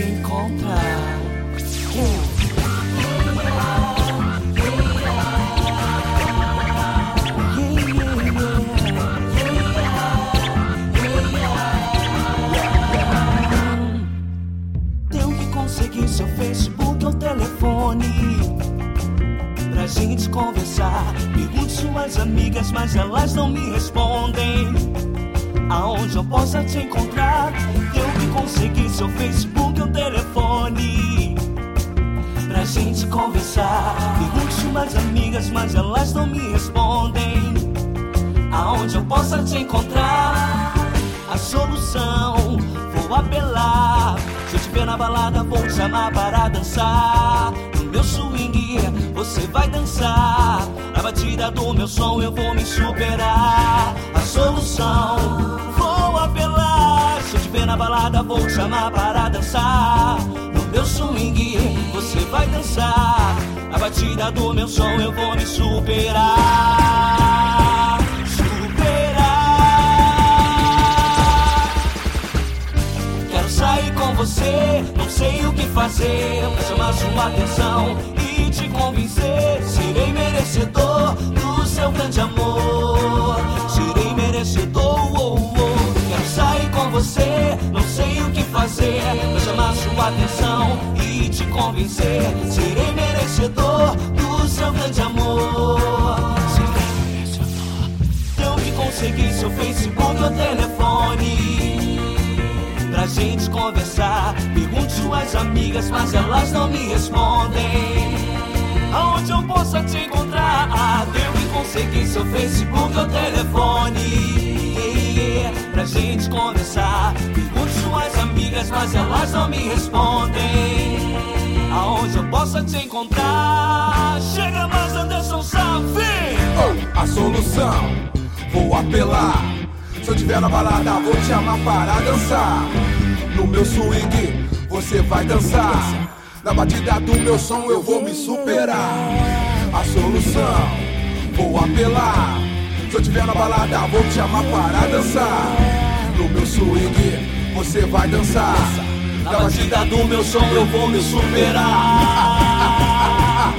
consegui encontrar. Tenho que conseguir seu Facebook ou telefone pra gente conversar. Pergunto suas amigas, mas elas não me respondem. Aonde eu possa te encontrar? Tenho que conseguir seu Facebook ou telefone pra gente conversar. Pergunto suas amigas, mas elas não me respondem. Aonde eu possa te encontrar? A solução, vou apelar. Se eu estiver na balada, vou te chamar para dançar. No meu swing, você vai dançar. Na batida do meu som, eu vou me superar. A solução, vou apelar. Se eu estiver na balada, vou te chamar para dançar. No meu swing, você vai dançar. Na batida do meu som, eu vou me superar. Sair com você, não sei o que fazer pra chamar sua atenção e te convencer. Serei merecedor do seu grande amor. Serei merecedor, oh, oh. Quero sair com você, não sei o que fazer pra chamar sua atenção e te convencer. Serei merecedor do seu grande amor. Serei merecedor. Tenho que conseguir seu Facebook ou telefone pra gente conversar. Pergunto suas amigas, mas elas não me respondem. Aonde eu possa te encontrar? Tenho que conseguir seu Facebook ou telefone pra gente conversar. Pergunto suas amigas, mas elas não me respondem. Aonde eu possa te encontrar? Chega mais, Anderson Salve! A solução, vou apelar. Se eu tiver na balada, vou te chamar para dançar. No meu swing, você vai dançar. Na batida do meu som, eu vou me superar. A solução, vou apelar. Se eu tiver na balada, vou te chamar para dançar. No meu swing, você vai dançar. Na batida do meu som, eu vou me superar.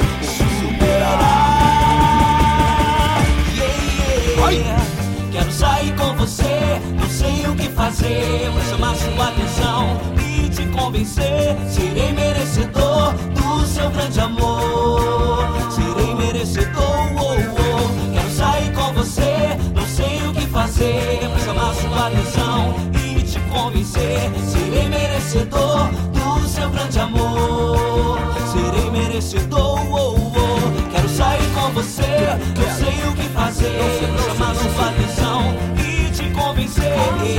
Quero sair com você, não sei o que fazer pra chamar sua atenção e te convencer. Serei merecedor do seu grande amor. Serei merecedor, oh, oh. Quero sair com você, não sei o que fazer pra chamar sua atenção e te convencer. Serei merecedor do seu grande amor. Serei merecedor, oh, oh. Quero sair com você, não sei o que fazer pra chamar sua atenção e te convencer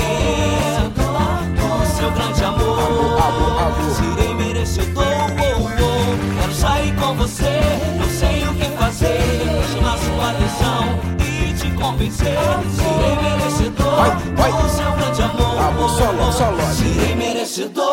do seu grande amor. Serei merecedor, oh, oh. Quero sair com você, não sei o que fazer pra chamar sua atenção e te convencer. Serei merecedor do seu grande amor. Serei merecedor.